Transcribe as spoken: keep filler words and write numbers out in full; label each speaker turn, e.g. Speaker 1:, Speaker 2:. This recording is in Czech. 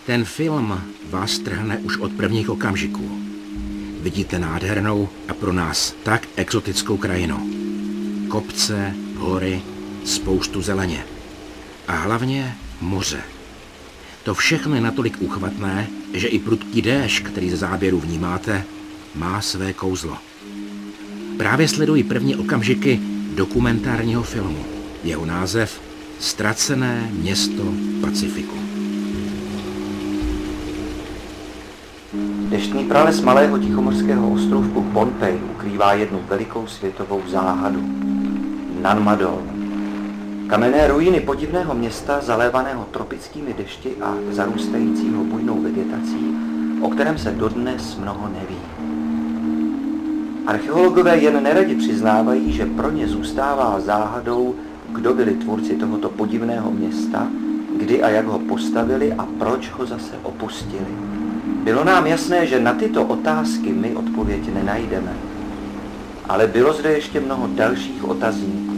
Speaker 1: Ten film vás trhne už od prvních okamžiků. Vidíte nádhernou a pro nás tak exotickou krajinu. Kopce, hory, spoustu zeleně. A hlavně moře. To všechno je natolik úchvatné, že i prudký déšť, který ze záběru vnímáte, má své kouzlo. Právě sleduji první okamžiky dokumentárního filmu. Jeho název Ztracené město Pacifiku.
Speaker 2: Deštný prales malého tichomořského ostrovku Pohnpei ukrývá jednu velikou světovou záhadu. Nanmadol. Kamenné ruiny podivného města, zalévaného tropickými dešti a zarůstajícího bujnou vegetací, o kterém se dodnes mnoho neví. Archeologové jen neradi přiznávají, že pro ně zůstává záhadou, kdo byli tvůrci tohoto podivného města, kdy a jak ho postavili a proč ho zase opustili. Bylo nám jasné, že na tyto otázky my odpověď nenajdeme. Ale bylo zde ještě mnoho dalších otazníků.